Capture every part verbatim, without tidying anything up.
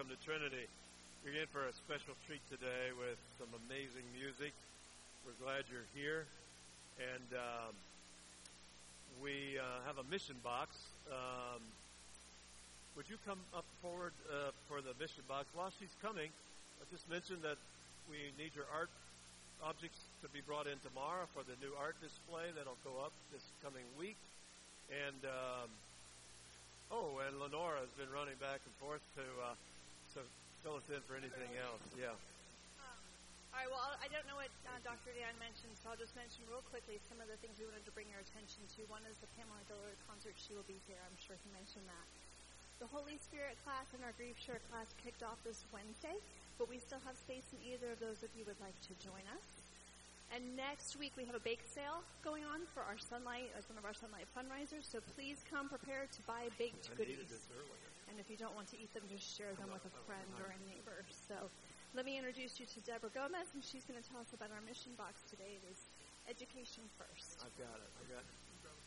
welcome to Trinity. You're in for a special treat today with some amazing music. We're glad you're here. And um, we uh, have a mission box. Um, would you come up forward uh, for the mission box? While she's coming, I just mentioned that we need your art objects to be brought in tomorrow for the new art display that'll go up this coming week. And um, oh, and Lenora has been running back and forth to uh, to fill us in for anything else. Yeah. Um, all right. Well, I don't know what uh, Doctor Dan mentioned, so I'll just mention real quickly some of the things we wanted to bring your attention to. One is the Pamela Dillard concert. She will be here. I'm sure he mentioned that. The Holy Spirit class and our Grief Share class kicked off this Wednesday, but we still have space in either of those if you would like to join us. And next week we have a bake sale going on for our Sunlight, as one of our Sunlight fundraisers. So please come prepared to buy baked I goodies. needed this earlier. And if you don't want to eat them, just share them with a friend or a neighbor. So let me introduce you to Deborah Gomez, and she's going to tell us about our mission box today. It is Education First. I've got it. I got it.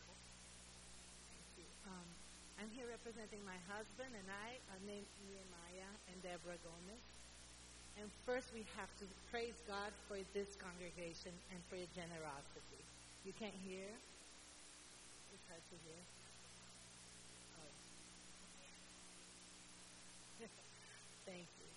Um, I'm here representing my husband and I. Our name is Nehemiah and Deborah Gomez. And first, we have to praise God for this congregation and for your generosity. You can't hear? It's hard to hear. Oh. Thank you.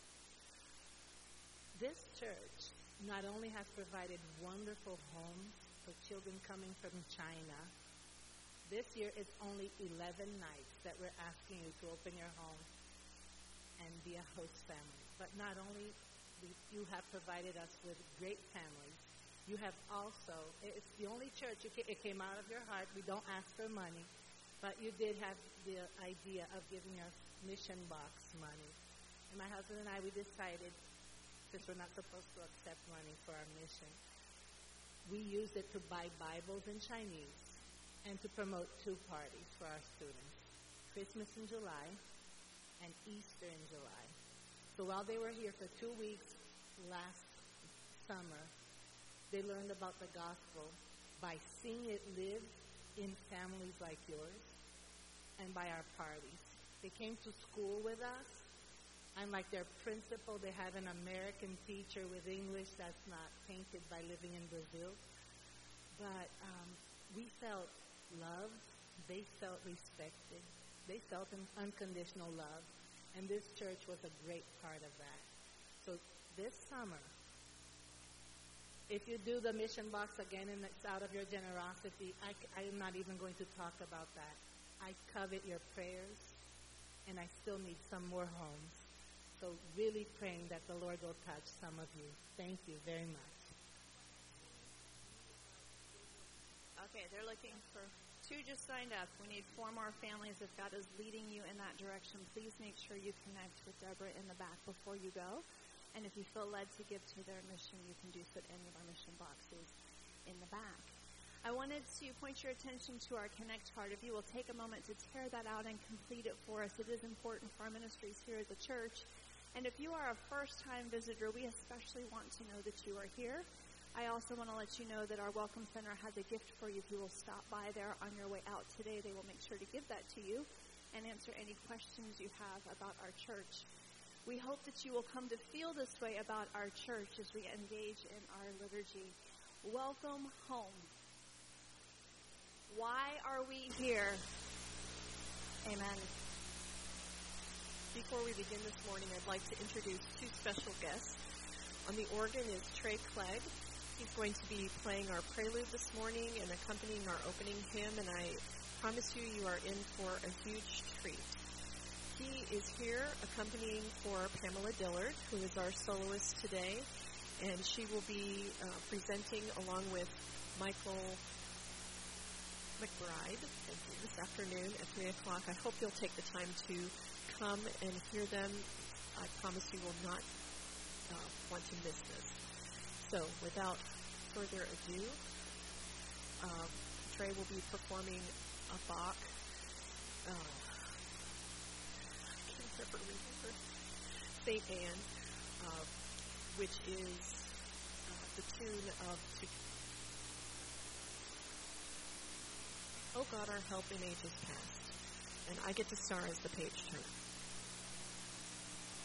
This church not only has provided wonderful homes for children coming from China. This year, it's only eleven nights that we're asking you to open your home and be a host family. But not only we, you have provided us with great families, you have also, it's the only church, it came out of your heart, we don't ask for money, but you did have the idea of giving us mission box money. And my husband and I, we decided, since we're not supposed to accept money for our mission, we used it to buy Bibles in Chinese and to promote two parties for our students, Christmas in July and Easter in July. So while they were here for two weeks last summer, they learned about the gospel by seeing it live in families like yours and by our parties. They came to school with us. Unlike their principal, they have an American teacher with English that's not tainted by living in Brazil. But um, we felt loved. They felt respected. They felt an unconditional love. And this church was a great part of that. So this summer, if you do the mission box again and it's out of your generosity, I, I am not even going to talk about that. I covet your prayers, and I still need some more homes. So really praying that the Lord will touch some of you. Thank you very much. Okay, they're looking for two just signed up. We need four more families. If God is leading you in that direction, please make sure you connect with Deborah in the back before you go. And if you feel led to give to their mission, you can do so at any of our mission boxes in the back. I wanted to point your attention to our Connect card. If you will take a moment to tear that out and complete it for us, it is important for our ministries here at the church. And if you are a first-time visitor, we especially want to know that you are here. I also want to let you know that our Welcome Center has a gift for you. If you will stop by there on your way out today, they will make sure to give that to you and answer any questions you have about our church. We hope that you will come to feel this way about our church as we engage in our liturgy. Welcome home. Why are we here? Amen. Before we begin this morning, I'd like to introduce two special guests. On the organ is Trey Clegg. He's going to be playing our prelude this morning and accompanying our opening hymn, and I promise you, you are in for a huge treat. He is here accompanying for Pamela Dillard, who is our soloist today, and she will be uh, presenting along with Michael McBride thank you, this afternoon at three o'clock. I hope you'll take the time to come and hear them. I promise you will not uh, want to miss this. So, without further ado, um, Trey will be performing a Bach. Uh, I can never remember. Saint Anne, uh, which is uh, the tune of to, Oh God, our help in ages past. And I get to star as the page turner.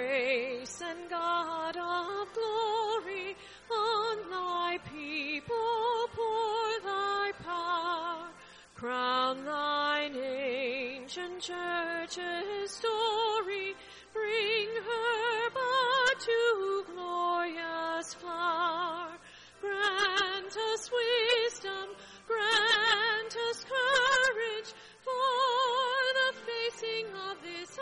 grace and God of glory, on thy people pour thy power. Crown thine ancient church's story, bring her but to glorious flower. Grant us wisdom, grant us courage for the facing of this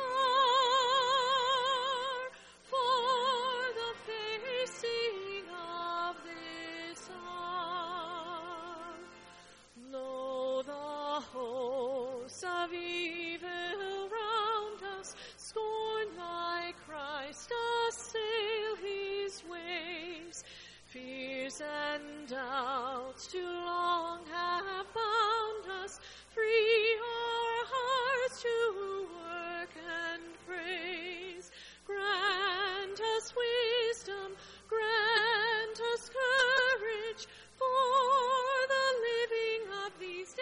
hour, for the facing of this hour. Lo, the hosts of evil round us scorn thy Christ, assail his ways. Fears and doubts too long have bound us, free our hearts to work and praise. Grant us wisdom, grant us courage for the living of these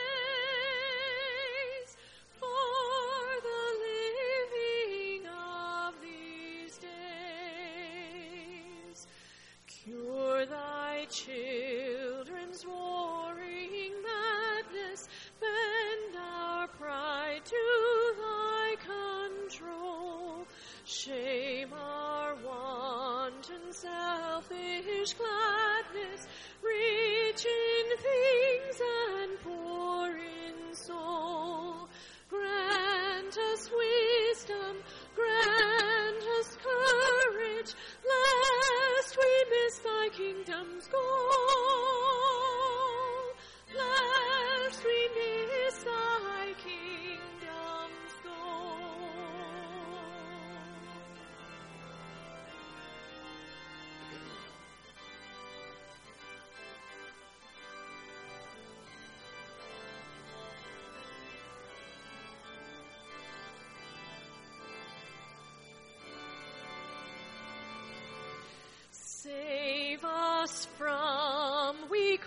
days, for the living of these days. Cure thy children's warring madness, bend our pride to thy control. Shame our wanton selfish gladness, rich in things and poor in soul. Grant us wisdom, grant us courage, lest we miss thy kingdom's goal, lest we miss thy kingdom's goal. Save us from weak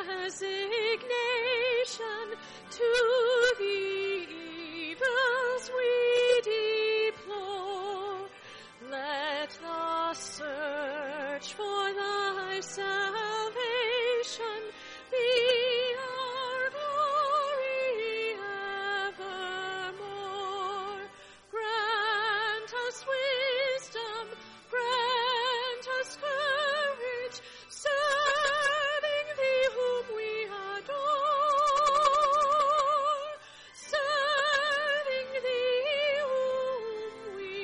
resignation to the evils we deplore. Let the search for thy salvation be our glory evermore. Grant us wisdom, grant us courage, serving thee whom we adore, serving thee whom we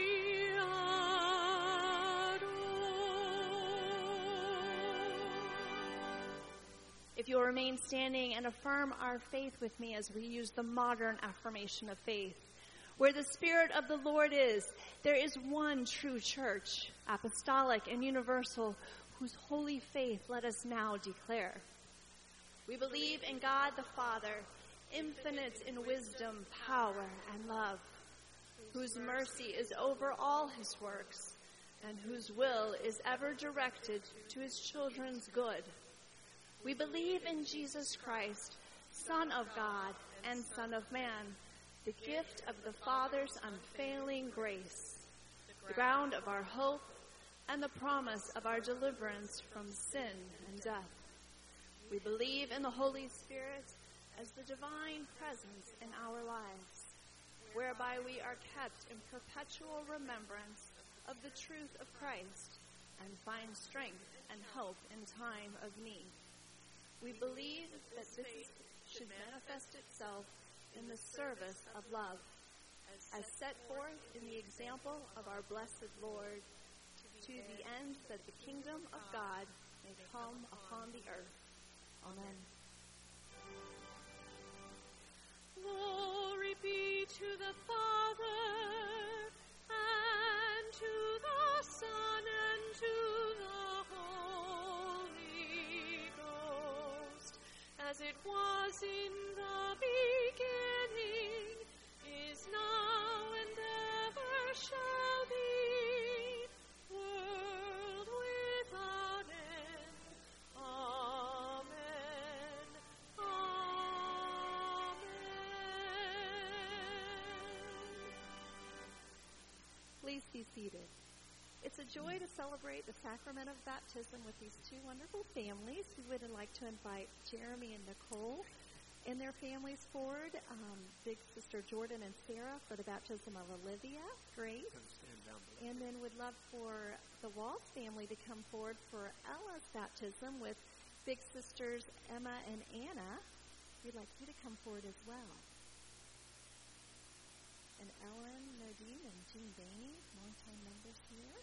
adore. If you'll remain standing and affirm our faith with me as we use the modern affirmation of faith. Where the Spirit of the Lord is, there is one true church, apostolic and universal, whose holy faith let us now declare. We believe in God the Father, infinite in wisdom, power, and love, whose mercy is over all his works, and whose will is ever directed to his children's good. We believe in Jesus Christ, Son of God and Son of Man, the gift of the Father's unfailing grace, the ground of our hope, and the promise of our deliverance from sin and death. We believe in the Holy Spirit as the divine presence in our lives, whereby we are kept in perpetual remembrance of the truth of Christ and find strength and hope in time of need. We believe that this should manifest itself in the service of love, as set forth in the example of our blessed Lord, to the end that the kingdom of God may come upon the earth. Amen. Glory be to the Father, and to the Son, and to the Holy Ghost, as it was in the beginning, is now, and ever shall be, world without end. Amen. Amen. Please Please be seated. It's a joy to celebrate the sacrament of baptism with these two wonderful families. We would like to invite Jeremy and Nicole and their families forward. Um, Big Sister Jordan and Sarah for the baptism of Olivia, Grace. And then would love for the Walls family to come forward for Ella's baptism with Big Sisters Emma and Anna. We'd like you to come forward as well. And Ellen, Nadine, and Jean Bainey, longtime members here.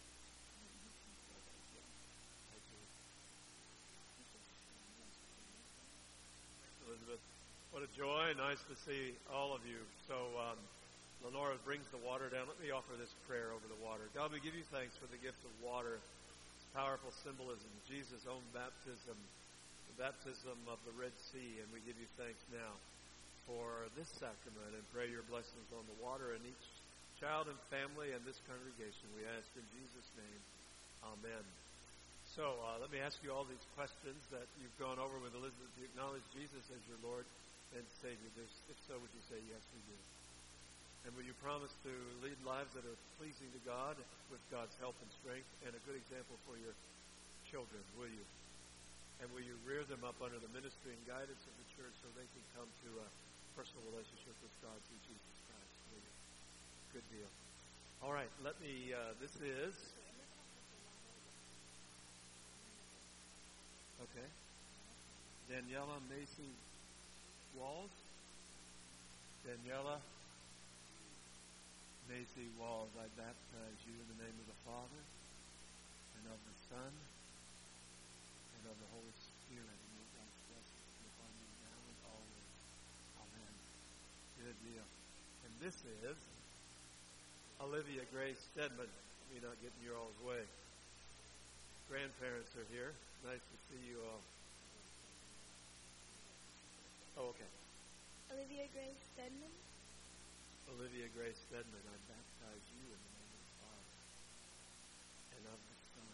Elizabeth, what a joy. Nice to see all of you. So, um, Lenora brings the water down. Let me offer this prayer over the water. God, we give you thanks for the gift of water. It's powerful symbolism. Jesus' own baptism, the baptism of the Red Sea. And we give you thanks now for this sacrament and pray your blessings on the water and each child and family and this congregation. We ask in Jesus' name. Amen. So uh, let me ask you all these questions that you've gone over with Elizabeth. Do you acknowledge Jesus as your Lord and Savior? There's, if so, would you say, yes, we do? And will you promise to lead lives that are pleasing to God with God's help and strength and a good example for your children, will you? And will you rear them up under the ministry and guidance of the church so they can come to a personal relationship with God through Jesus Christ? Will you? Good deal. All right, let me, uh, this is... Okay. Daniela Macy Walls. Daniela Macy Walls, I baptize you in the name of the Father, and of the Son, and of the Holy Spirit. And may God's blessing be upon you now and always. Amen. Good deal. And this is Olivia Grace Stedman. Me not getting you all's way. Grandparents are here. Nice to see you all. Oh, okay. Olivia Grace Stedman. Olivia Grace Stedman, I baptize you in the name of the Father and of the Son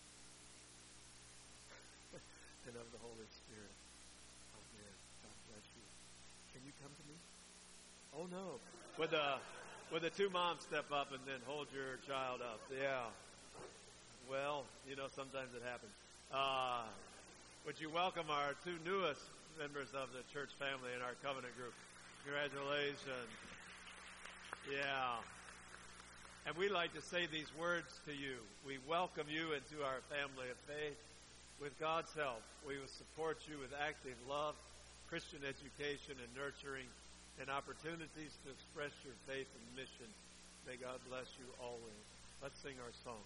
and of the Holy Spirit. Amen. God bless you. Can you come to me? Oh, no. Would the, would the two moms step up and then hold your child up? Yeah. Well, you know, sometimes it happens. Uh, would you welcome our two newest members of the church family in our covenant group? Congratulations. Yeah. And we like to say these words to you. We welcome you into our family of faith. With God's help, we will support you with active love, Christian education and nurturing, and opportunities to express your faith and mission. May God bless you always. Let's sing our song.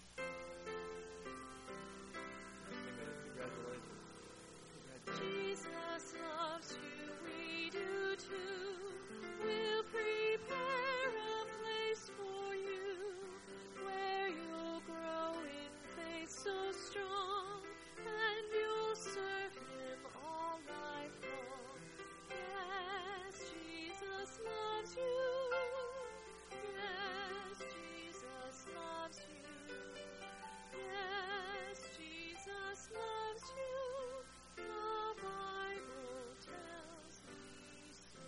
Congratulations. Congratulations. Jesus loves you, we do too. We'll prepare a place for you where you'll grow in faith so strong, and you'll serve Him all life long. Yes, Jesus loves you. Yes, Jesus loves you. Yes, Jesus loves you. The Bible tells me so.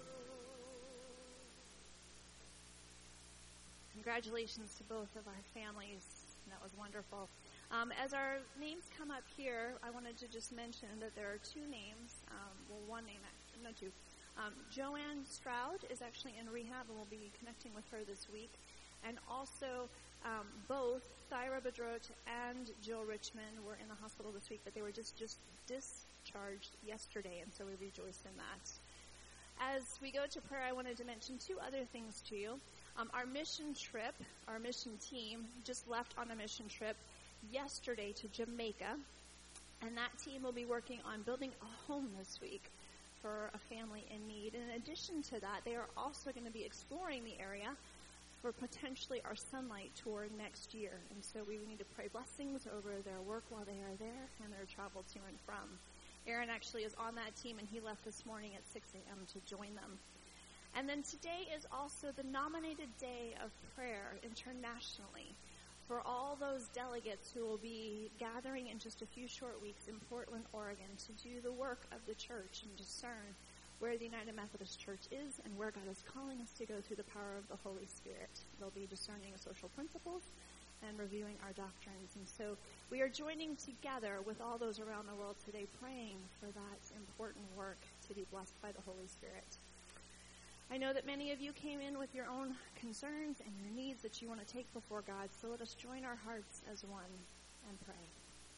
Congratulations to both of our families. That was wonderful. Um, as our names come up here, I wanted to just mention that there are two names. Um, well, one name, no, two. Um, Joanne Stroud is actually in rehab, and we'll be connecting with her this week. And also, um, both Thyra Bedrote and Jill Richmond were in the hospital this week, but they were just, just discharged yesterday, and so we rejoice in that. As we go to prayer, I wanted to mention two other things to you. Um, our mission trip, our mission team, just left on a mission trip yesterday to Jamaica, and that team will be working on building a home this week for a family in need. In addition to that, they are also going to be exploring the area for potentially our Sunlight tour next year, and so we need to pray blessings over their work while they are there and their travel to and from. Aaron actually is on that team, and he left this morning at six a.m. to join them. And then today is also the nominated day of prayer internationally for all those delegates who will be gathering in just a few short weeks in Portland, Oregon to do the work of the church and discern where the United Methodist Church is and where God is calling us to go through the power of the Holy Spirit. They'll be discerning social principles and reviewing our doctrines. And so we are joining together with all those around the world today, praying for that important work to be blessed by the Holy Spirit. I know that many of you came in with your own concerns and your needs that you want to take before God, so let us join our hearts as one and pray.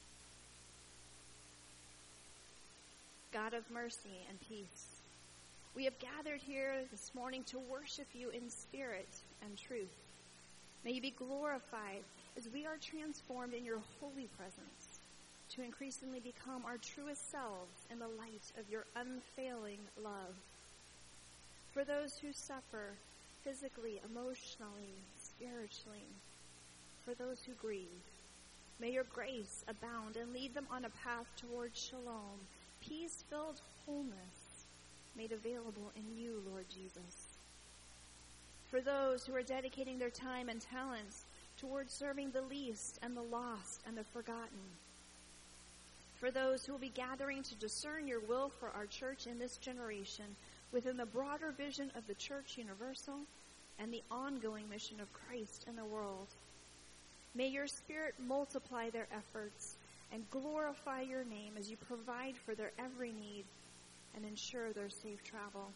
God of mercy and peace, we have gathered here this morning to worship you in spirit and truth. May you be glorified as we are transformed in your holy presence to increasingly become our truest selves in the light of your unfailing love. For those who suffer physically, emotionally, spiritually, for those who grieve, may your grace abound and lead them on a path towards shalom, peace-filled wholeness made available in you, Lord Jesus. For those who are dedicating their time and talents towards serving the least and the lost and the forgotten. For those who will be gathering to discern your will for our church in this generation within the broader vision of the Church Universal and the ongoing mission of Christ in the world. May your Spirit multiply their efforts and glorify your name as you provide for their every need and ensure their safe travel.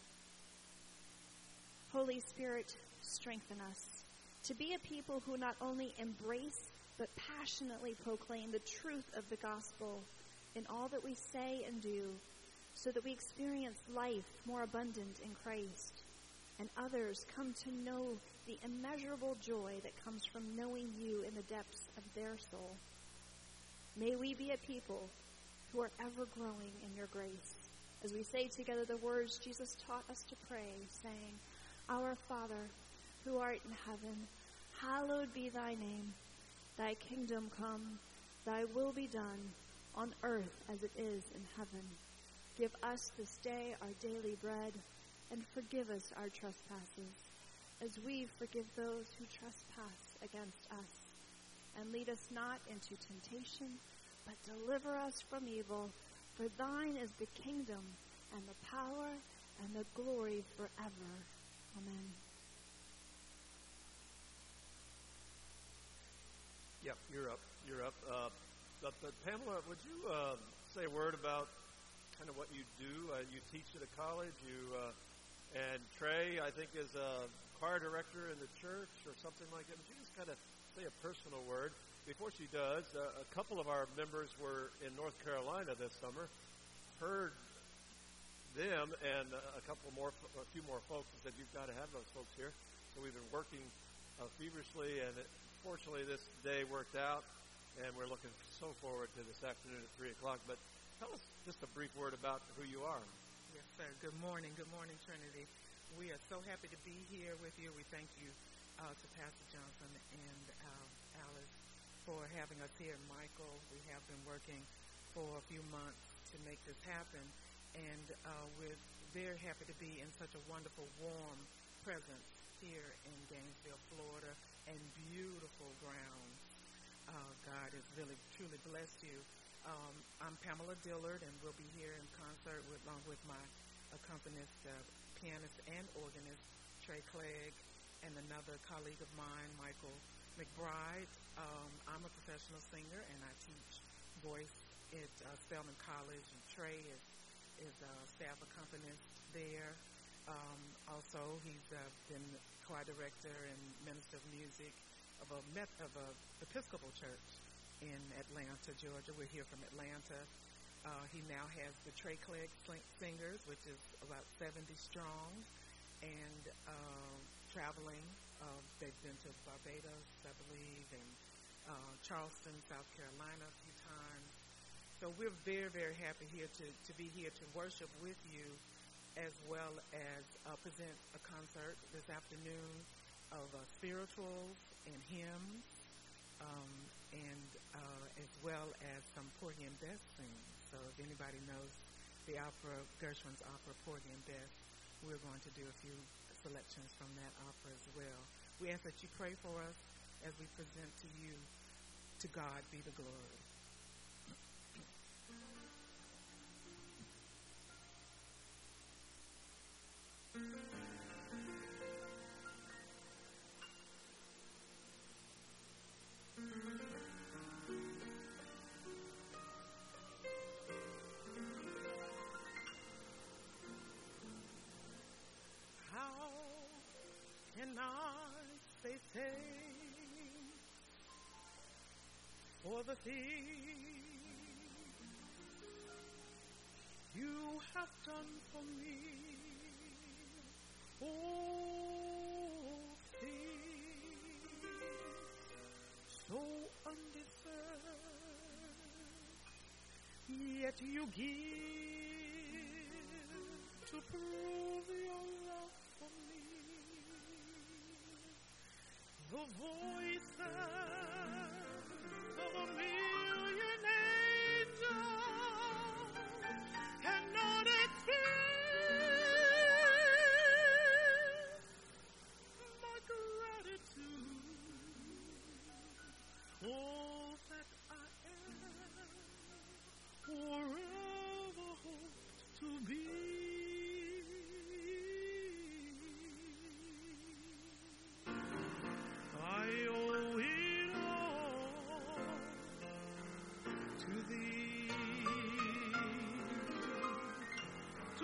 Holy Spirit, strengthen us to be a people who not only embrace but passionately proclaim the truth of the gospel in all that we say and do, so that we experience life more abundant in Christ, and others come to know the immeasurable joy that comes from knowing you in the depths of their soul. May we be a people who are ever growing in your grace, as we say together the words Jesus taught us to pray, saying, Our Father, who art in heaven, hallowed be thy name. Thy kingdom come, thy will be done, on earth as it is in heaven. Give us this day our daily bread, and forgive us our trespasses, as we forgive those who trespass against us. And lead us not into temptation, but deliver us from evil. For thine is the kingdom, and the power, and the glory forever. Amen. Yep, you're up. You're up. Uh, but, but Pamela, would you uh, say a word about kind of what you do? Uh, you teach at a college. You uh, and Trey, I think, is a choir director in the church or something like that. Would you just kind of say a personal word? Before she does, uh, a couple of our members were in North Carolina this summer. Heard them and uh, a couple more, a few more folks said, you've got to have those folks here. So we've been working uh, feverishly, and it, fortunately this day worked out, and we're looking so forward to this afternoon at three o'clock. But tell us just a brief word about who you are. Yes, sir. Good morning. Good morning, Trinity. We are so happy to be here with you. We thank you uh, to Pastor Johnson and uh, Alice for having us here. Michael, we have been working for a few months to make this happen, and uh, we're very happy to be in such a wonderful, warm presence here in Gainesville, Florida, and beautiful ground. Uh, God has really, truly blessed you. Um, I'm Pamela Dillard, and we'll be here in concert with, along with my accompanist, uh, pianist and organist, Trey Clegg, and another colleague of mine, Michael McBride. Um, I'm a professional singer, and I teach voice at uh, Spelman College, and Trey is, is a staff accompanist there. Um, also, he's uh, been choir director and minister of music of a, Met- of a Episcopal church in Atlanta, Georgia. We're here from Atlanta. Uh, he now has the Trey Clegg Singers, which is about seventy strong, and uh, traveling. Uh, they've been to Barbados, I believe, and uh, Charleston, South Carolina a few times. So we're very, very happy here to, to be here to worship with you, as well as uh, present a concert this afternoon of uh, spirituals and hymns, um, and uh, as well as some Porgy and Bess singing. So if anybody knows the opera, Gershwin's opera, Porgy and Bess, we're going to do a few selections from that opera as well. We ask that you pray for us as we present to you. To God be the glory. thanks for the things you have done for me. Oh, things so undeserved, yet you give to prove your love for me. The voices of a million angels cannot express my gratitude. All that I am, forever hoped to be. I owe it all to thee. To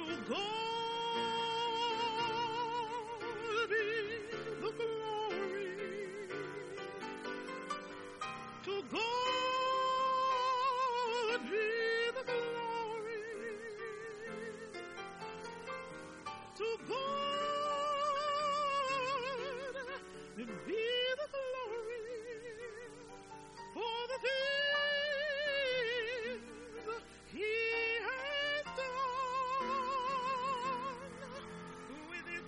God be the glory. To God be the glory. To God be the glory for the things He has done. With His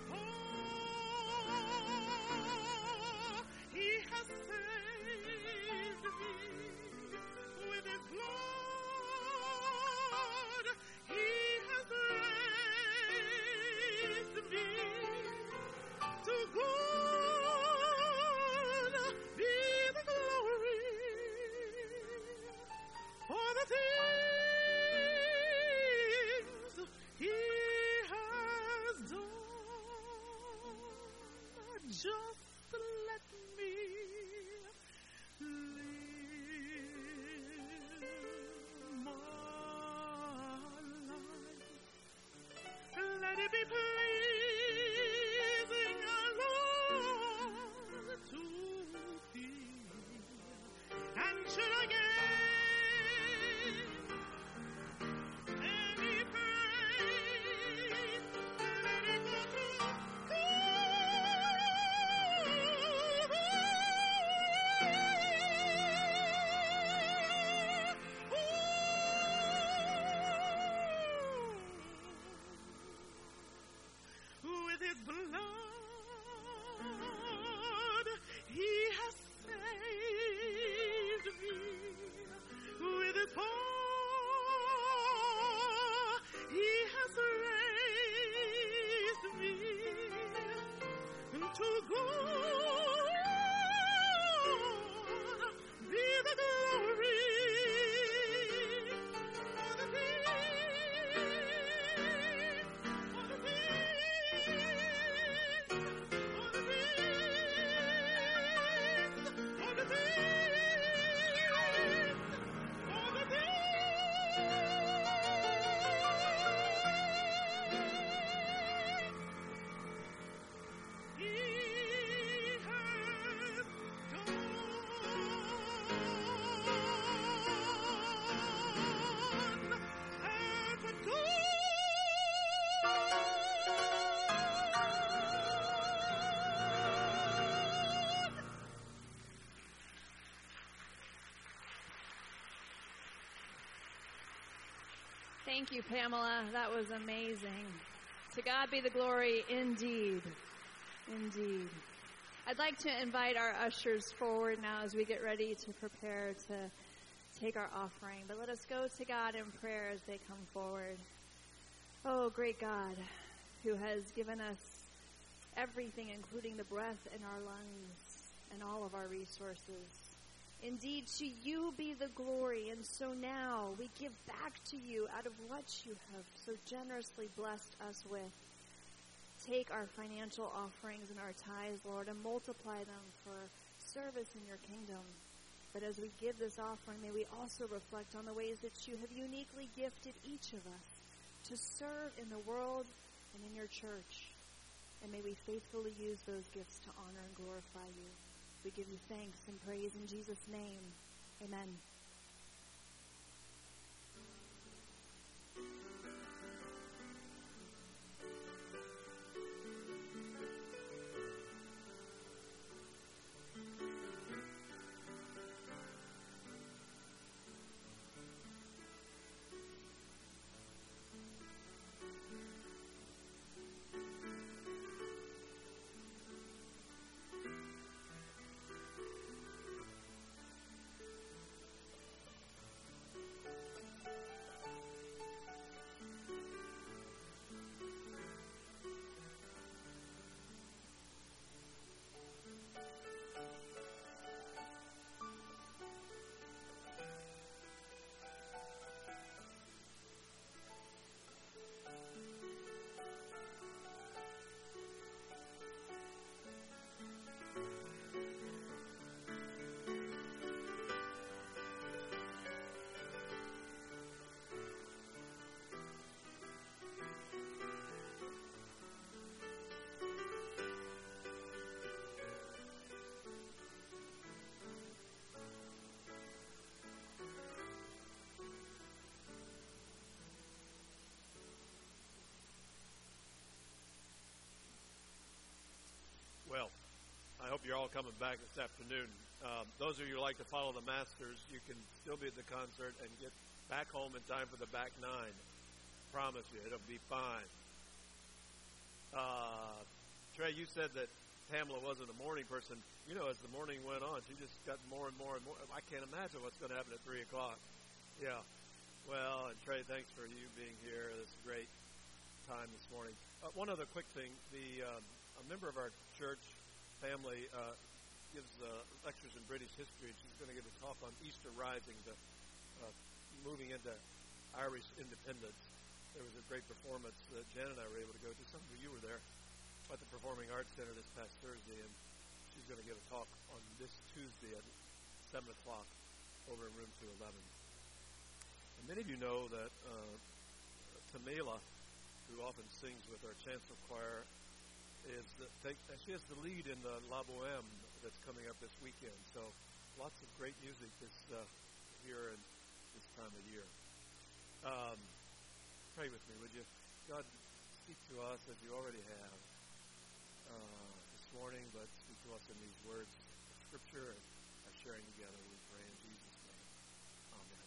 power, He has saved me. With His blood, He has raised me. To God be the glory for the things He has done. Just let me live my life. Let it be pleasing, Lord, to Thee. And should I gain any praise, let it go to with His blood, He has saved me. With His power, He has raised me. To God be the glory for the things, for the things, for the things, for the things He has done. And to God Thank you, Pamela. That was amazing. To God be the glory indeed. Indeed. I'd like to invite our ushers forward now as we get ready to prepare to take our offering. But let us go to God in prayer as they come forward. Oh, great God, who has given us everything, including the breath in our lungs and all of our resources. Indeed, to you be the glory, and so now we give back to you out of what you have so generously blessed us with. Take our financial offerings and our tithes, Lord, and multiply them for service in your kingdom. But as we give this offering, may we also reflect on the ways that you have uniquely gifted each of us to serve in the world and in your church. And may we faithfully use those gifts to honor and glorify you. We give you thanks and praise in Jesus' name. Amen. Well, I hope you're all coming back this afternoon. Um, those of you who like to follow the Masters, you can still be at the concert and get back home in time for the back nine. Promise you, it'll be fine. Uh, Trey, you said that Pamela wasn't a morning person. You know, as the morning went on, she just got more and more and more. I can't imagine what's going to happen at three o'clock. Yeah. Well, and Trey, thanks for you being here. It's a great time this morning. Uh, one other quick thing. The um, a member of our church family uh, gives uh, lectures in British history, and she's going to give a talk on Easter Rising, the uh, moving into Irish independence. There was a great performance that Jan and I were able to go to. Some of you were there at the Performing Arts Center this past Thursday, and she's going to give a talk on this Tuesday at seven o'clock over in room two eleven. And many of you know that uh, Tamela, who often sings with our chancel choir, is the, take, she has the lead in the La Boheme that's coming up this weekend. So lots of great music this uh, here and this time of year. Um, pray with me, would you? God, speak to us as you already have uh, this morning, but speak to us in these words of Scripture and our sharing together. We pray in Jesus' name. Amen.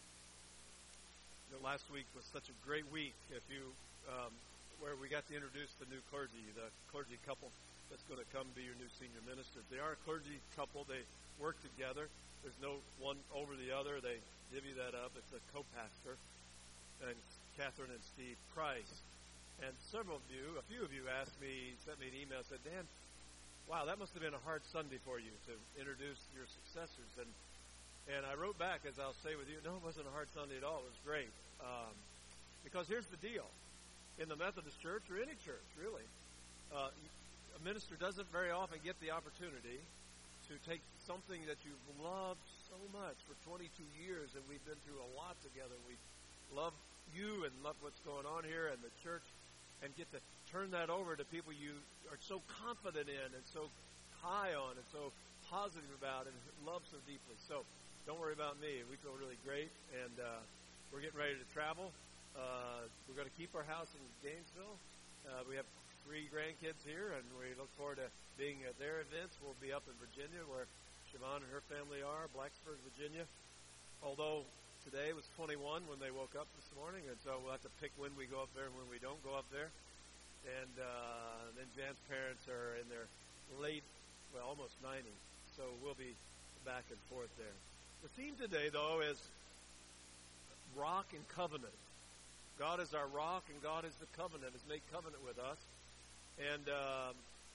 You know, last week was such a great week. If you um, where we got to introduce the new clergy, the clergy couple that's going to come be your new senior ministers. They are a clergy couple. They work together. There's no one over the other. They divvy that up. It's a co-pastor, and Catherine and Steve Price. And several of you, a few of you asked me, sent me an email, said, Dan, wow, that must have been a hard Sunday for you to introduce your successors. And and I wrote back, as I'll say with you, no, it wasn't a hard Sunday at all. It was great. Um, because here's the deal. In the Methodist Church, or any church, really, uh, a minister doesn't very often get the opportunity to take something that you've loved so much for twenty-two years, and we've been through a lot together. We love you and love what's going on here and the church, and get to turn that over to people you are so confident in and so high on and so positive about and love so deeply. So don't worry about me. We feel really great, and uh, we're getting ready to travel. Uh, we're going to keep our house in Gainesville. Uh, we have three grandkids here, and we look forward to being at their events. We'll be up in Virginia, where Siobhan and her family are, Blacksburg, Virginia. Although today was twenty-one when they woke up this morning, and so we'll have to pick when we go up there and when we don't go up there. And uh, then Jan's parents are in their late, well, almost ninety, so we'll be back and forth there. The theme today, though, is rock and covenant. God is our rock, and God is the covenant, has made covenant with us. And um,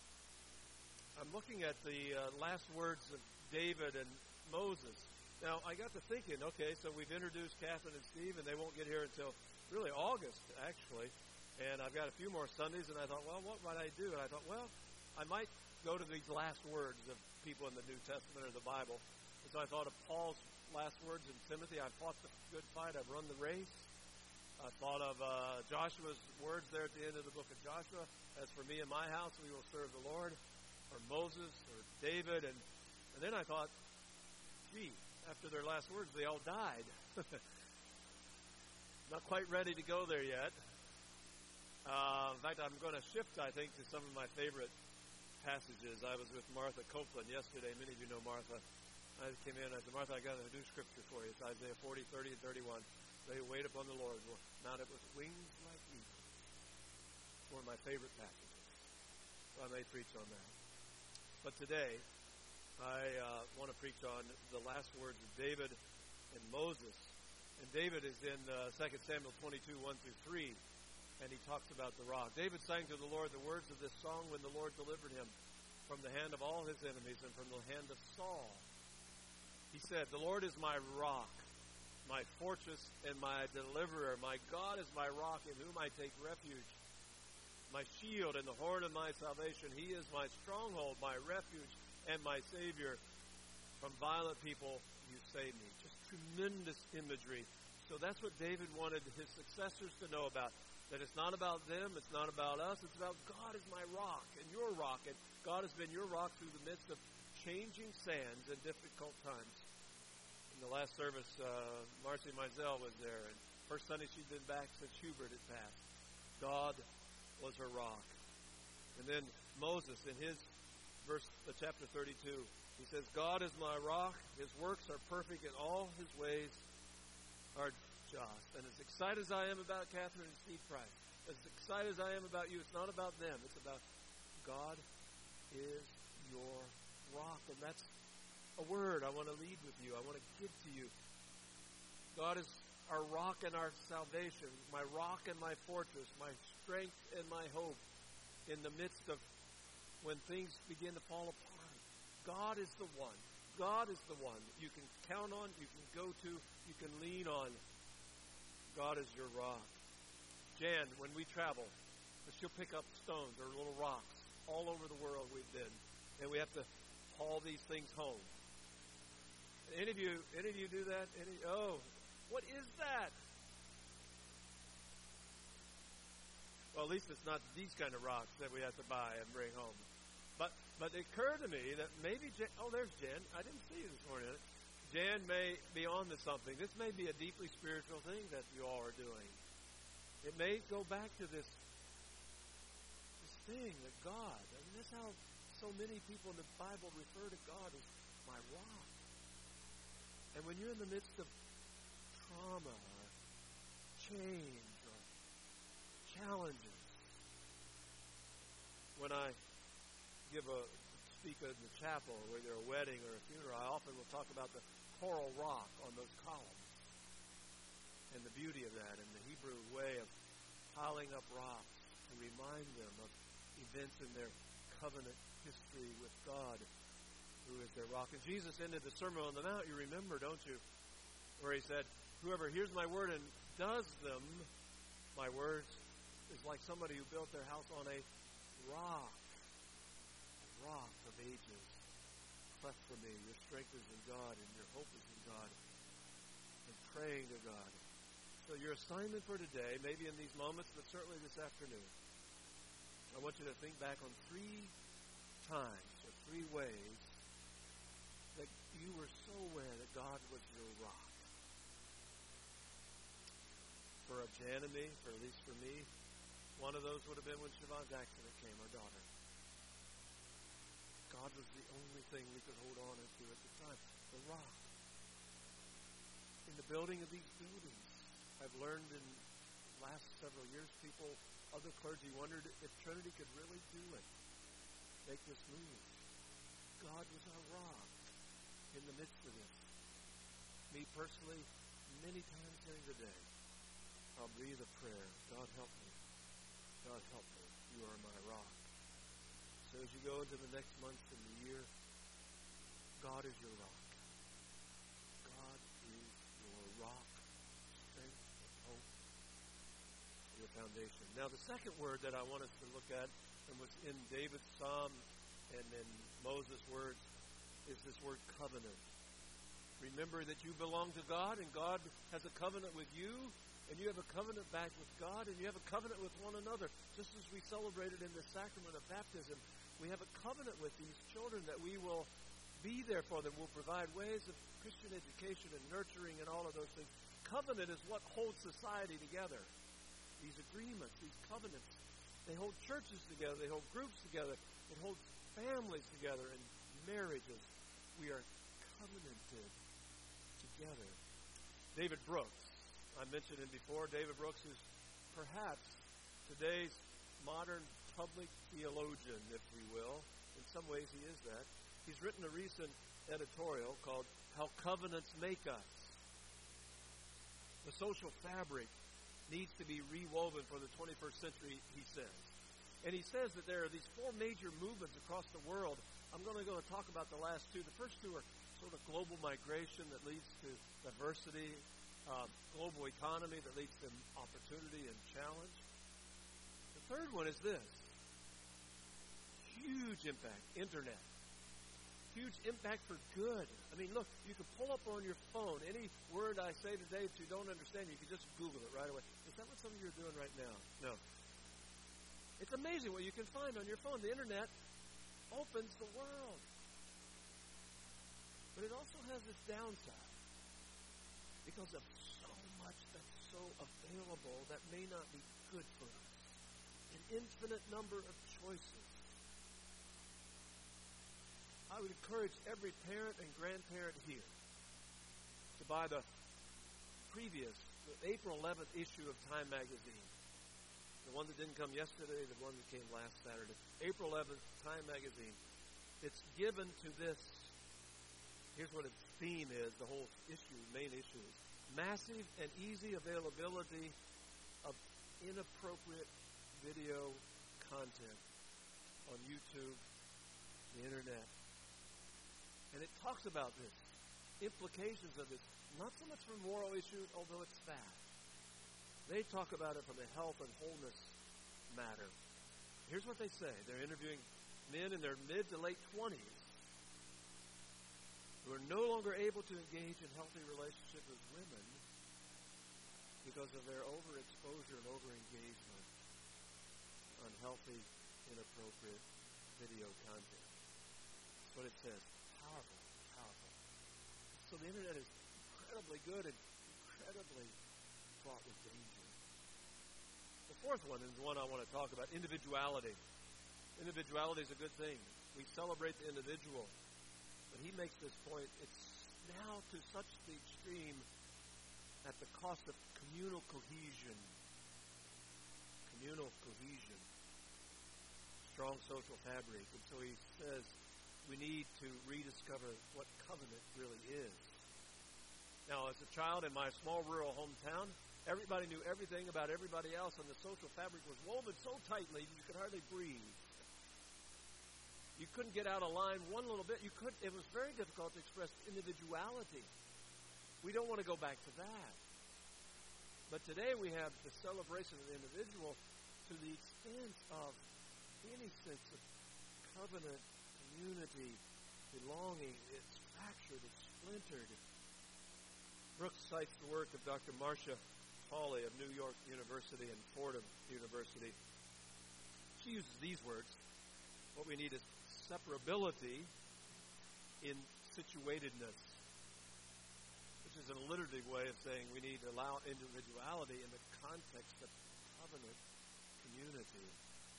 I'm looking at the uh, last words of David and Moses. Now, I got to thinking, okay, so we've introduced Catherine and Steve, and they won't get here until really August, actually. And I've got a few more Sundays, and I thought, well, what might I do? And I thought, well, I might go to these last words of people in the New Testament or the Bible. And so I thought of Paul's last words in Timothy. I've fought the good fight. I've run the race. I thought of uh, Joshua's words there at the end of the book of Joshua. As for me and my house, we will serve the Lord. Or Moses or David. And And then I thought, gee, after their last words, they all died. Not quite ready to go there yet. Uh, in fact, I'm going to shift, I think, to some of my favorite passages. I was with Martha Copeland yesterday. Many of you know Martha. I came in and I said, Martha, I got a new scripture for you. It's Isaiah forty, thirty, and thirty-one. They who wait upon the Lord will mount up with wings like eagles. One of my favorite passages. So I may preach on that. But today, I uh, want to preach on the last words of David and Moses. And David is in uh, Second Samuel twenty-two, one through three, and he talks about the rock. David sang to the Lord the words of this song when the Lord delivered him from the hand of all his enemies and from the hand of Saul. He said, the Lord is my rock, my fortress and my deliverer. My God is my rock in whom I take refuge, my shield and the horn of my salvation. He is my stronghold, my refuge, and my Savior. From violent people you save me. Just tremendous imagery. So that's what David wanted his successors to know about. That it's not about them, it's not about us, it's about God is my rock and your rock. And God has been your rock through the midst of changing sands and difficult times. In the last service, uh, Marcy Mizell was there, and first Sunday she'd been back since Hubert had passed. God was her rock. And then Moses, in his verse, uh, chapter thirty-two, he says, God is my rock, his works are perfect, and all his ways are just. And as excited as I am about Catherine and Steve Price, as excited as I am about you, it's not about them. It's about God is your rock. And that's a word I want to lead with you. I want to give to you. God is our rock and our salvation, my rock and my fortress, my strength and my hope in the midst of when things begin to fall apart. God is the one. God is the one you can count on, you can go to, you can lean on. God is your rock. Jan, when we travel, she'll pick up stones or little rocks all over the world we've been, and we have to haul these things home. Any of you, any of you do that? Any? Oh, what is that? Well, at least it's not these kind of rocks that we have to buy and bring home. But but it occurred to me that maybe Jan, oh, there's Jan. I didn't see you this morning. Jan may be on to something. This may be a deeply spiritual thing that you all are doing. It may go back to this this thing that God. I mean, that's how so many people in the Bible refer to God as my rock. And when you're in the midst of trauma or change or challenges, when I give a speak in the chapel, whether a wedding or a funeral, I often will talk about the coral rock on those columns and the beauty of that and the Hebrew way of piling up rocks to remind them of events in their covenant history with God, who is their rock. And Jesus ended the Sermon on the Mount, you remember, don't you? Where he said, whoever hears my word and does them, my words, is like somebody who built their house on a rock. A rock of ages. Cleft for me. Your strength is in God and your hope is in God. And praying to God. So your assignment for today, maybe in these moments, but certainly this afternoon, I want you to think back on three times or three ways that you were so aware that God was your rock. For a Jan and me, for at least for me, one of those would have been when Siobhan's accident came, our daughter. God was the only thing we could hold on to at the time. The rock. In the building of these buildings, I've learned in the last several years, people, other clergy wondered if Trinity could really do it. Make this move. God was our rock in the midst of this. Me personally, many times during the day, I'll breathe a prayer. God help me. God help me. You are my rock. So as you go into the next months and the year, God is your rock. God is your rock, strength, and hope, your foundation. Now the second word that I want us to look at, and was in David's psalm and in Moses' words, is this word covenant. Remember that you belong to God, and God has a covenant with you, and you have a covenant back with God, and you have a covenant with one another. Just as we celebrated in the sacrament of baptism, we have a covenant with these children that we will be there for them. We'll provide ways of Christian education and nurturing and all of those things. Covenant is what holds society together. These agreements, these covenants, they hold churches together. They hold groups together. It holds families together and marriages. We are covenanted together. David Brooks, I mentioned him before. David Brooks is perhaps today's modern public theologian, if we will. In some ways he is that. He's written a recent editorial called How Covenants Make Us. The social fabric needs to be rewoven for the twenty-first century, he says. And he says that there are these four major movements across the world. I'm going to go and talk about the last two. The first two are sort of global migration that leads to diversity, uh, global economy that leads to opportunity and challenge. The third one is this. Huge impact, internet. Huge impact for good. I mean, look, you can pull up on your phone any word I say today that you don't understand. You can just Google it right away. Is that what some of you are doing right now? No. It's amazing what you can find on your phone. The internet opens the world. But it also has its downside. Because of so much that's so available that may not be good for us. An infinite number of choices. I would encourage every parent and grandparent here to buy the previous, the April eleventh issue of Time magazine. The one that didn't come yesterday, the one that came last Saturday. April eleventh, Time magazine. It's given to this. Here's what its theme is, the whole issue, main issue is massive and easy availability of inappropriate video content on YouTube, the internet. And it talks about this, implications of this, not so much from moral issues, although it's that. They talk about it from a health and wholeness matter. Here's what they say. They're interviewing men in their mid to late twenties who are no longer able to engage in healthy relationships with women because of their overexposure and overengagement on healthy, inappropriate video content. That's what it says. Powerful, powerful. So the internet is incredibly good and incredibly fraught with danger. The fourth one is the one I want to talk about, individuality. Individuality is a good thing. We celebrate the individual. But he makes this point, it's now to such the extreme at the cost of communal cohesion. Communal cohesion. Strong social fabric. And so he says we need to rediscover what covenant really is. Now, as a child in my small rural hometown, everybody knew everything about everybody else, and the social fabric was woven so tightly you could hardly breathe. You couldn't get out of line one little bit. You could. It was very difficult to express individuality. We don't want to go back to that. But today we have the celebration of the individual to the extent of any sense of covenant, community, belonging. It's fractured, it's splintered. Brooks cites the work of Doctor Marcia Hawley of New York University and Fordham University. She uses these words. What we need is separability in situatedness, which is an alliterative way of saying we need to allow individuality in the context of covenant community.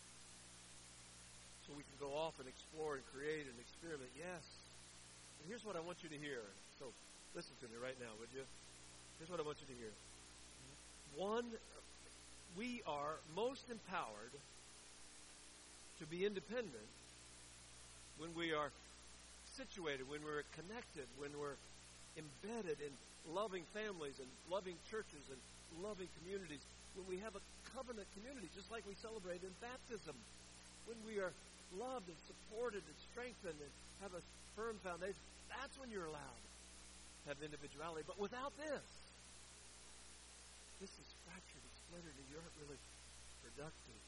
So we can go off and explore and create and experiment. Yes. And here's what I want you to hear. So listen to me right now, would you? Here's what I want you to hear. One, we are most empowered to be independent when we are situated, when we're connected, when we're embedded in loving families and loving churches and loving communities, when we have a covenant community, just like we celebrate in baptism, when we are loved and supported and strengthened and have a firm foundation, that's when you're allowed to have individuality. But without this, this is fractured and splintered and you aren't really productive.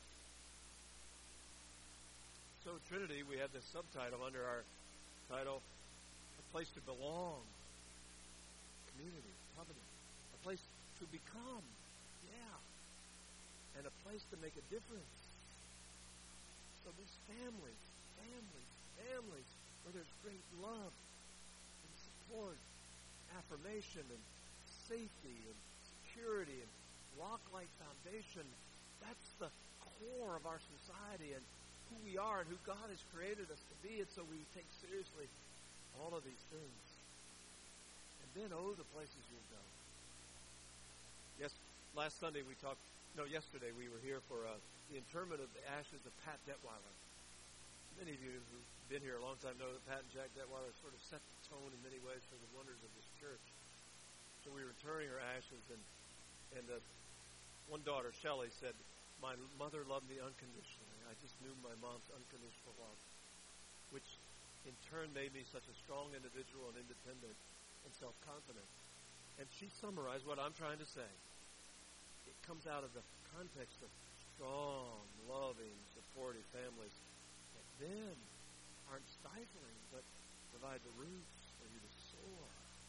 So Trinity, we have this subtitle under our title, A Place to Belong, Community, Covenant, a place to become, yeah, and a place to make a difference. So these families, families, families where there's great love and support, affirmation and safety and security and rock-like foundation. That's the core of our society and who we are and who God has created us to be. And so we take seriously all of these things. And then, oh, the places you'll go. Yes, last Sunday we talked, no, yesterday we were here for uh, the interment of the ashes of Pat Detweiler. Many of you who've been here a long time know that Pat and Jack Detweiler sort of set the tone in many ways for the wonders of this church. So we were interring her ashes, and and uh, one daughter, Shelley, said, "My mother loved me unconditionally. I just knew my mom's unconditional love," which in turn made me such a strong individual and independent and self-confident. And she summarized what I'm trying to say. It comes out of the context of strong, loving, supportive families that then aren't stifling, but provide the roots for you to soar.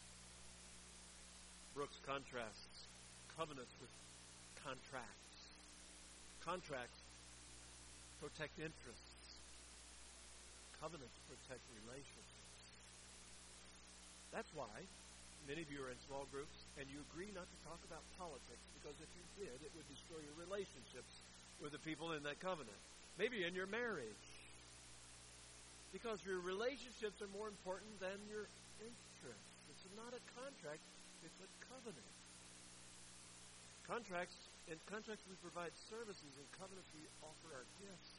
Brooks contrasts covenants with contracts. Contracts protect interests. Covenants protect relationships. That's why many of you are in small groups and you agree not to talk about politics, because if you did, it would destroy your relationships with the people in that covenant. Maybe in your marriage. Because your relationships are more important than your interests. It's not a contract, it's a covenant. Contracts, in contracts we provide services, in covenants we offer our gifts.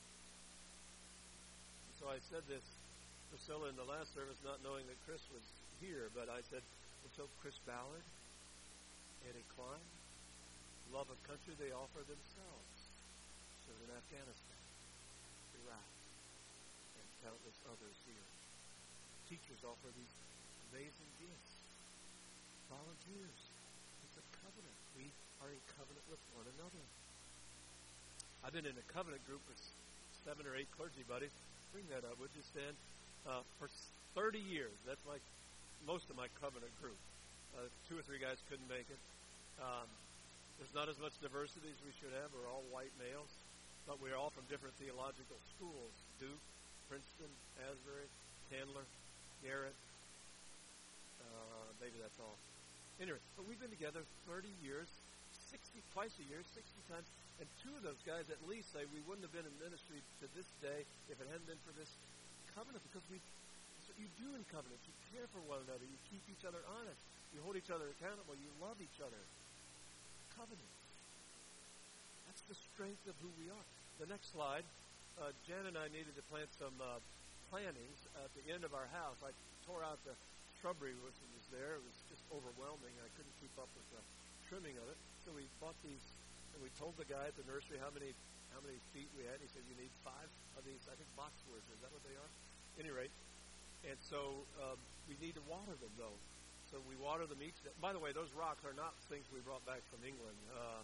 And so I said this, Priscilla, in the last service, not knowing that Chris was here, but I said, and so Chris Ballard, Eddie Klein, love of country they offer themselves. Served in Afghanistan, Iraq, and countless others here. Teachers offer these amazing gifts. Volunteers. It's a covenant. We are in covenant with one another. I've been in a covenant group with seven or eight clergy buddies. Bring that up, would you, Stan? Uh, for thirty years. That's like most of my covenant group. Uh, two or three guys couldn't make it. Um, there's not as much diversity as we should have. We're all white males, but we're all from different theological schools. Duke, Princeton, Asbury, Candler, Garrett. Uh, maybe that's all. Anyway, but we've been together thirty years, sixty twice a year, sixty times, and two of those guys at least say we wouldn't have been in ministry to this day if it hadn't been for this covenant, because we, that's what you do in covenants. You care for one another. You keep each other honest. You hold each other accountable. You love each other. Covenant. That's the strength of who we are. The next slide, uh, Jan and I needed to plant some uh, plantings at the end of our house. I tore out the shrubbery which was there. It was just overwhelming. I couldn't keep up with the trimming of it. So we bought these, and we told the guy at the nursery how many how many feet we had. He said, you need five of these, I think, boxwoods. Is that what they are? At any rate. And so um, we need to water them, though. So we water them each day. By the way, those rocks are not things we brought back from England. Uh,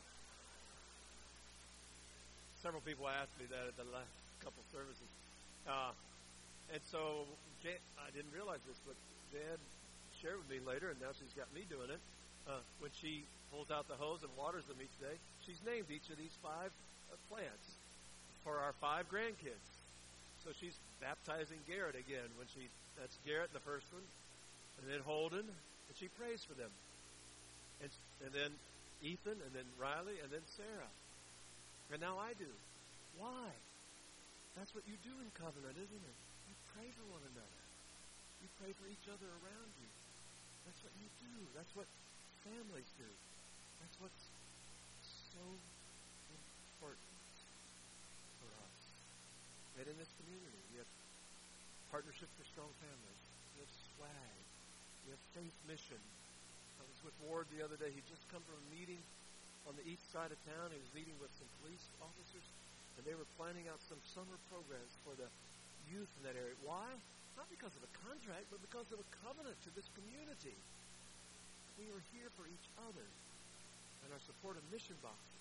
several people asked me that at the last couple services. Uh, and so Jan, I didn't realize this, but Jan shared with me later, and now she's got me doing it. Uh, when she pulls out the hose and waters them each day, she's named each of these five uh, plants for our five grandkids. So she's baptizing Garrett again when she, that's Garrett, the first one, and then Holden, and she prays for them. And, and then Ethan, and then Riley, and then Sarah. And now I do. Why? That's what you do in covenant, isn't it? You pray for one another. You pray for each other around you. That's what you do. That's what families do. That's what's so important for us. And in this community, we have Partnership for Strong Families. We have SWAG. We have Faith Mission. I was with Ward the other day. He'd just come from a meeting on the east side of town. He was meeting with some police officers, and they were planning out some summer programs for the youth in that area. Why? Not because of a contract, but because of a covenant to this community. We are here for each other and our support of mission boxes.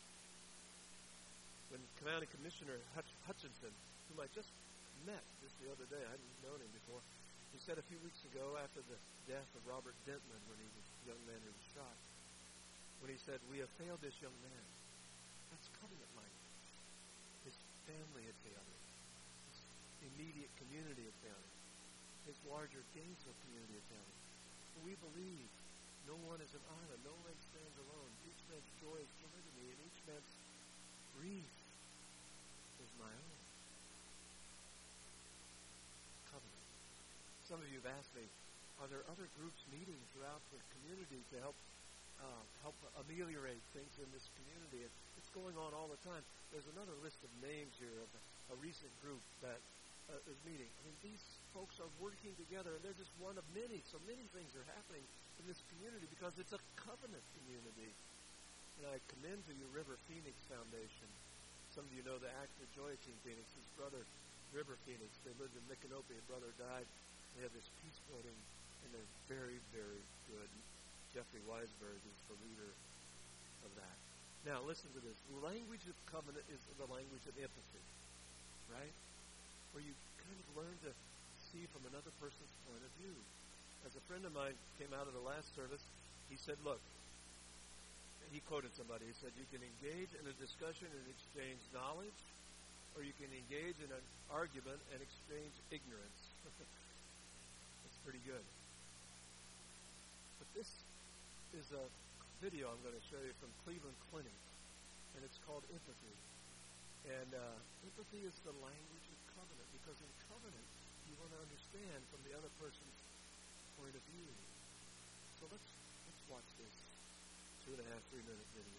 When County Commissioner Hutch, Hutchinson, whom I just met just the other day, I hadn't known him before, he said a few weeks ago after the death of Robert Dentman, when he was a young man who was shot, when he said, we have failed this young man. That's covenant language. His family had failed him. His immediate community had failed him. It's larger Gainesville Community Academy. We believe no one is an island. No man stands alone. Each man's joy is joy to me, and each man's grief is my own. Covenant. Some of you have asked me, are there other groups meeting throughout the community to help uh, help ameliorate things in this community? And it's going on all the time. There's another list of names here of a, a recent group that uh, is meeting. I mean, these folks are working together, and they're just one of many. So many things are happening in this community because it's a covenant community. And I commend to you River Phoenix Foundation. Some of you know the actor Joaquin Phoenix, his brother River Phoenix. They lived in Micanopy. His brother died. They have this peace building, and they're very, very good. Jeffrey Weisberg is the leader of that. Now, listen to this. The language of covenant is the language of empathy, right? Where you kind of learn to see from another person's point of view. As a friend of mine came out of the last service, he said, look, he quoted somebody. He said, you can engage in a discussion and exchange knowledge, or you can engage in an argument and exchange ignorance. That's pretty good. But this is a video I'm going to show you from Cleveland Clinic, and it's called Empathy. And uh, empathy is the language of covenant, because in covenant, you want to understand from the other person's point of view. So let's let's watch this two and a half, three minute video.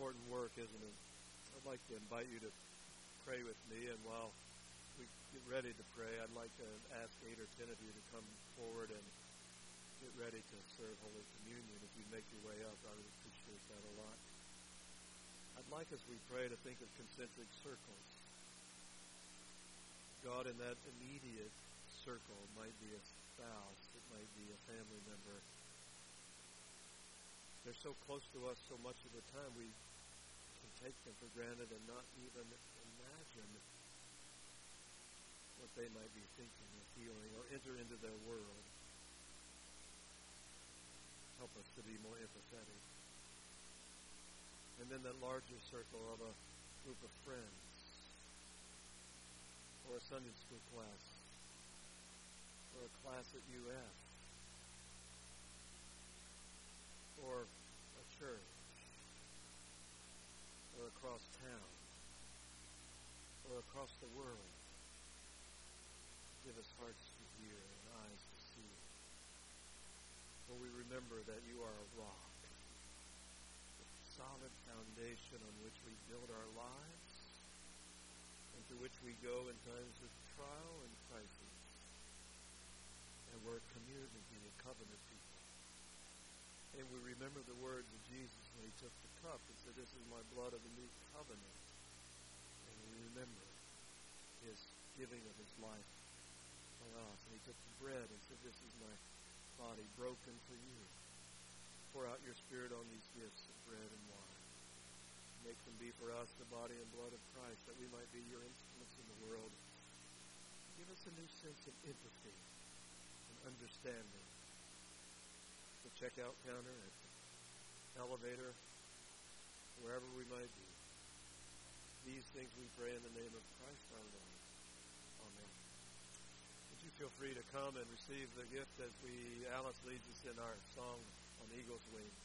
important work, isn't it? I'd like to invite you to pray with me, and while we get ready to pray, I'd like to ask eight or ten of you to come forward and get ready to serve Holy Communion. If you make your way up, I would appreciate that a lot. I'd like, as we pray, to think of concentric circles. God, in that immediate circle, might be a spouse, it might be a family member. They're so close to us so much of the time, we can take them for granted and not even imagine what they might be thinking or feeling, or enter into their world. Help us to be more empathetic. And then that larger circle of a group of friends, or a Sunday school class, or a class at U S, or a church, or across town, or across the world. Give us hearts to hear and eyes to see. For we remember that you are a rock, a solid foundation on which we build our lives, and to which we go in times of trial and crisis. And we're a community, a covenant people. And we remember the words of Jesus when he took the cup and said, "This is my blood of the new covenant." And we remember his giving of his life for us. And he took the bread and said, "This is my body broken for you. Pour out your Spirit on these gifts of bread and wine. Make them be for us the body and blood of Christ, that we might be your instruments in the world." Give us a new sense of empathy and understanding. The checkout counter, at the elevator, wherever we might be. These things we pray in the name of Christ our Lord. Amen. Would you feel free to come and receive the gift as we, Alice leads us in our song on Eagle's Wings.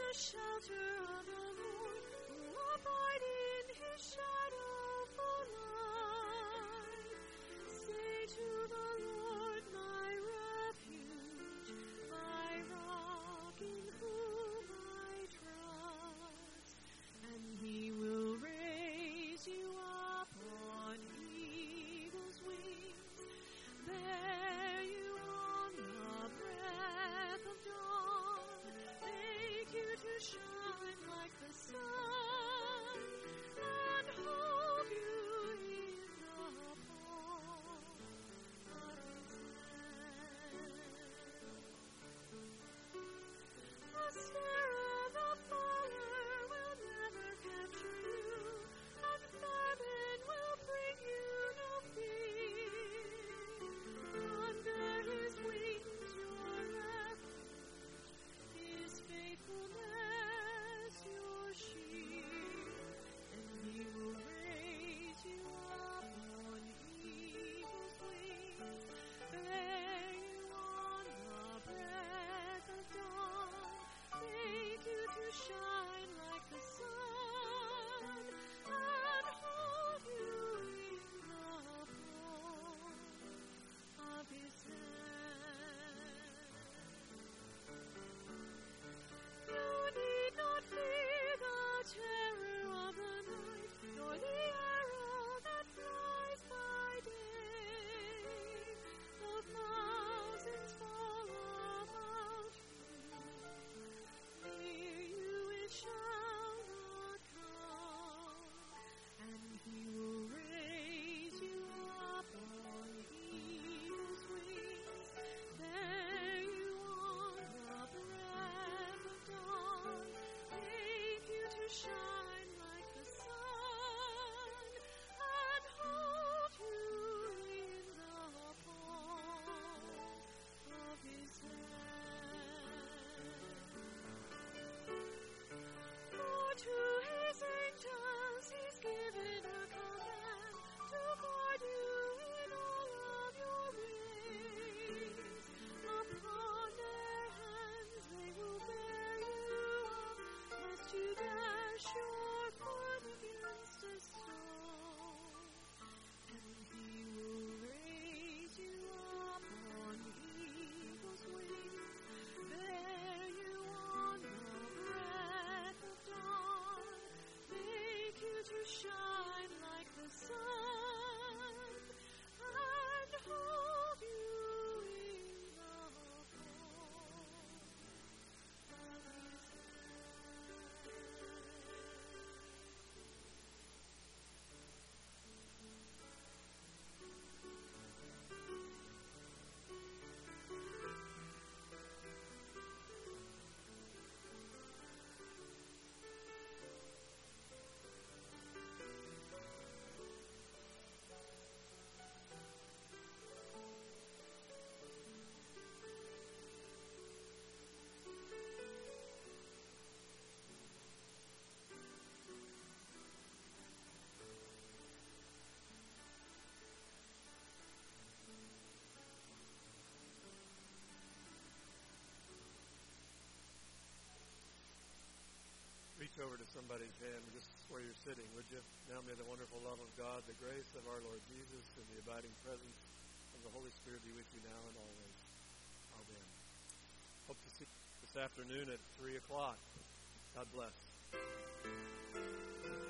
Shelter of the Lord, who abide in his shadow for life. over to somebody's hand just where you're sitting, would you? Now may the wonderful love of God, the grace of our Lord Jesus, and the abiding presence of the Holy Spirit be with you now and always. Amen. Hope to see you this afternoon at three o'clock. God bless.